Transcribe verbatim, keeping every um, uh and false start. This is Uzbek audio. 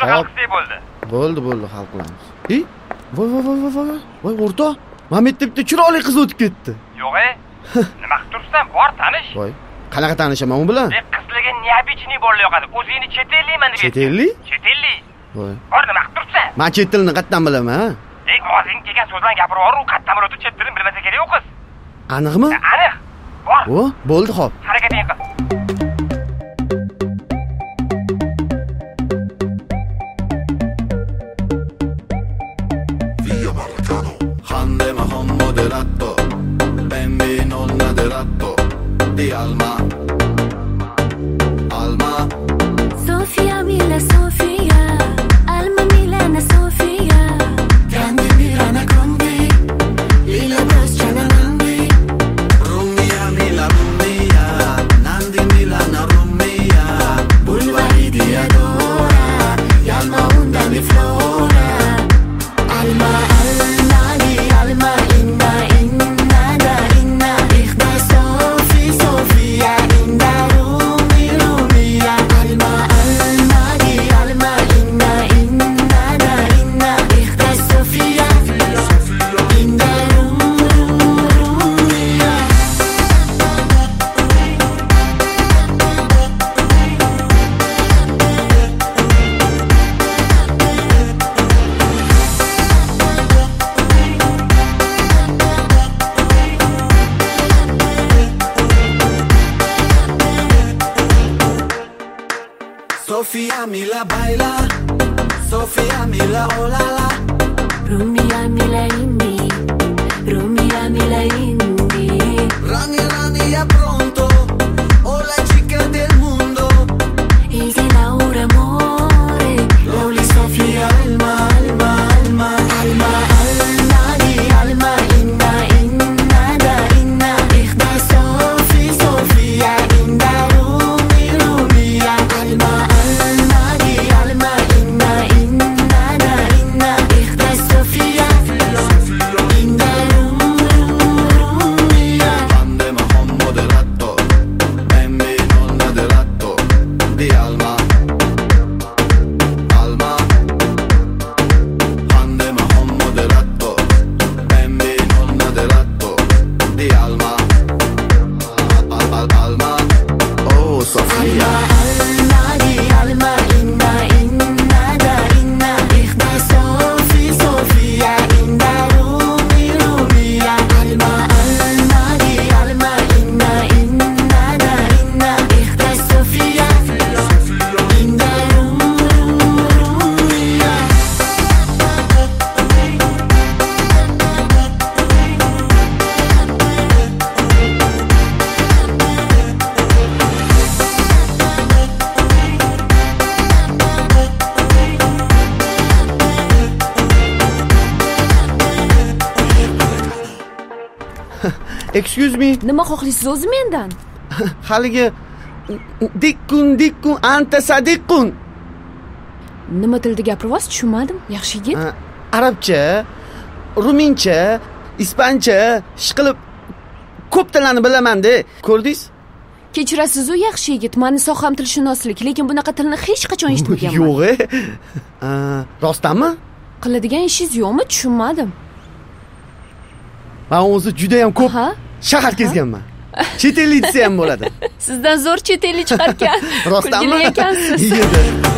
hal qilsak bo'ldi. Bo'ldi, bo'ldi, hal qilamiz. E? Voy, voy, voy, voy. Voy, o'rtoq. Mamit debdi chiroyli qiz o'tib ketdi. Yo'q-e. Nima qilib tursan? Bor, tanish. Voy, qanaqa tanishaman u bilan? E, qizlarga neobычный bo'lib yoqadi. O'zingni chet ellikman deb. Chet ellik? Chet ellik. Voy. Bor, nima qilib tursan? Men chet tilini qayerdan bilaman, ha? Ey, og'zing kelgan so'zdan gapirib yuboru, qayerdan o'tib chet tilini bilmasa kerak u qiz. Aniqmi? Aniq. Bor. O, bo'ldi, xo'p. Harakating qil. Moderato, bambino naderato di Alma, Alma. Sofia, Mila, Sofia, Alma, Milana, Sofia. Grande Milana, Grande, Lila, Brasciana, Nandi. Rumia, Mila, Rumia, Nandi, Milana, Rumia. Bulvari di Adora, Alma, Onda, mi Flora. Alma, Alma, di Alma. Sofia Mila baila, Sofia Mila olala. Rumia Mila Indi, Rumia Mila Indi. Rani Rani ya pronto, hola chica del mundo. Il che Laura amore, Loli Sofia Alma, Alma, Alma, Alma, Alma di Alma, Inna, Inna da Inna. Ichda Sofi, Sofia, Inda Rumi, Rumia, Alma. Excuse me. Nima xohlaysiz o'zi mendan? Haligi dikkun dikkun anta sadiqun. Nima tilda gapiryapsiz? Tushunmadim. Yaxshi yigit. Arabcha, rumincha, ispancha, ishqilib ko'p tillarni bilaman-da. Ko'rdingiz? Kechirasiz, u yaxshi yigit. Meni soham tilshunoslik, lekin bunaqa tilni hech qachon eshitmaganman. Yo'q-e. Rostdanmi? Qiladigan ishingiz yo'qmi? Tushunmadim. Men o'zi juda ham ko'p shahar kezganman. Chet ellik desa ham bo'ladi. Sizdan zo'r chet ellik chiqarkan. Rostdanmi? Kulgili ekansiz.